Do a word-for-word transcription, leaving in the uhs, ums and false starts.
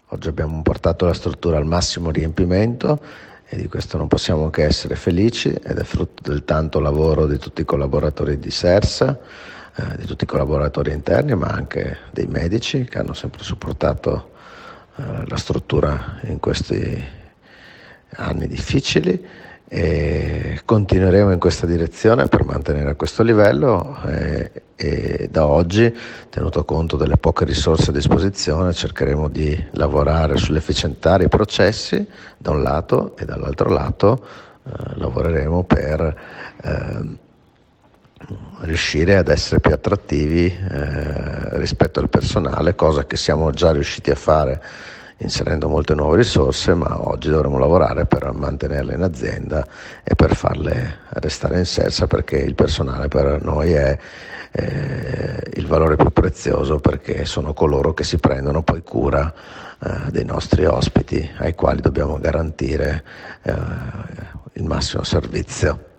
Oggi abbiamo portato la struttura al massimo riempimento e di questo non possiamo che essere felici, ed è frutto del tanto lavoro di tutti i collaboratori di Sersa, eh, di tutti i collaboratori interni, ma anche dei medici che hanno sempre supportato eh, la struttura in questi anni difficili, e continueremo in questa direzione per mantenere questo livello e, e da oggi, tenuto conto delle poche risorse a disposizione, cercheremo di lavorare sull'efficientare i processi da un lato e dall'altro lato eh, lavoreremo per eh, riuscire ad essere più attrattivi eh, rispetto al personale, cosa che siamo già riusciti a fare inserendo molte nuove risorse, ma oggi dovremo lavorare per mantenerle in azienda e per farle restare in Sersa, perché il personale per noi è eh, il valore più prezioso, perché sono coloro che si prendono poi cura eh, dei nostri ospiti, ai quali dobbiamo garantire eh, il massimo servizio.